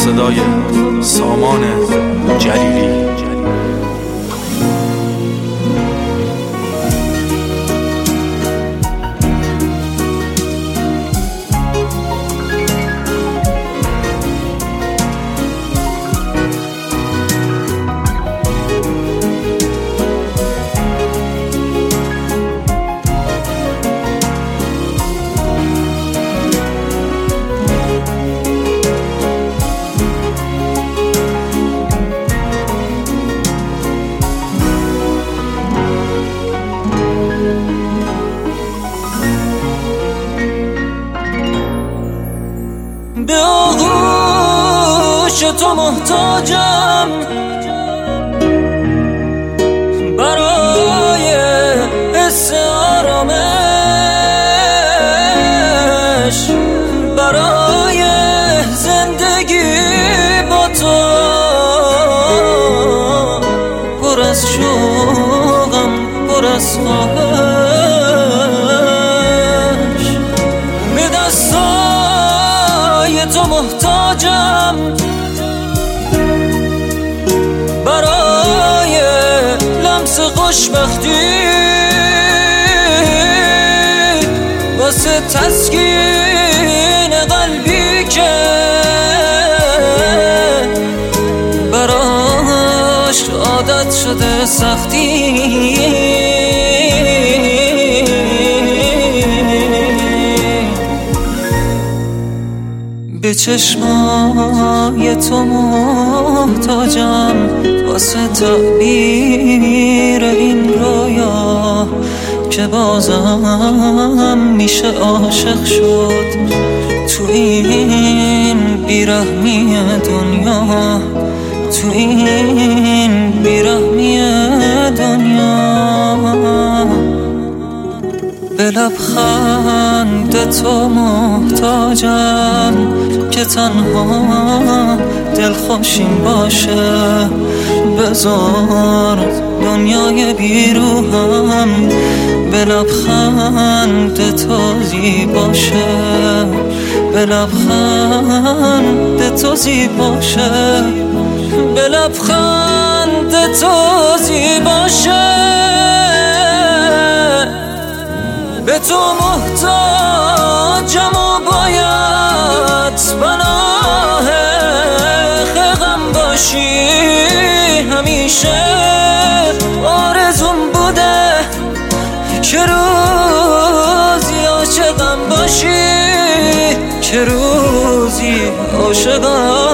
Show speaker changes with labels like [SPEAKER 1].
[SPEAKER 1] صدای سامان جلیلی.
[SPEAKER 2] به آغوش تو محتاجم برای حس آرامش، برای زندگی با تو پر از شوقم، پر از خواهش. به دستای تو محتاجم برای لمس خوشبختی، واسه تسکین قلبی که براش عادت شده سختی. به چشمای تو محتاجم واسه تعبیر این رویا که بازم میشه عاشق شد تو این بیرحمی دنیا، تو این بیرحمی دنیا. به لبخند تو محتاجم که تنها دلخوشیم باشه. بذار دنیای بیروهم به لبخند تو زیباشه، به لبخند تو زیباشه، به لبخند تو زیباشه. به تو محتاجم و باید پناه غم باشی همیشه. آرزوم بوده که روزی عاشقم باشی، که روزی عاشقم